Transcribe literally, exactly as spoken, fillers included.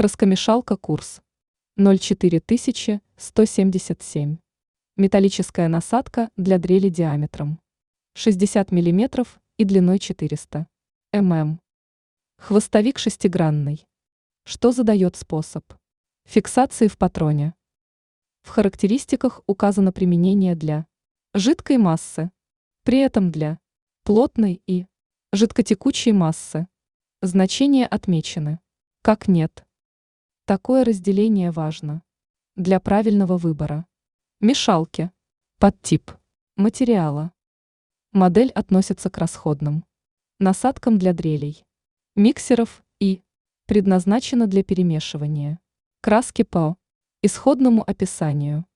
Краскомешалка курс ноль четыре тысячи сто семьдесят семь. Металлическая насадка для дрели диаметром шестьдесят миллиметров и длиной четыреста миллиметров. Хвостовик шестигранный. Что задает способ фиксации в патроне? В характеристиках указано применение для жидкой массы, при этом для плотной и жидкотекучей массы. Значения отмечены. Как нет. Такое разделение важно для правильного выбора мешалки, подтип материала. Модель относится к расходным насадкам для дрелей, миксеров и предназначена для перемешивания краски по исходному описанию.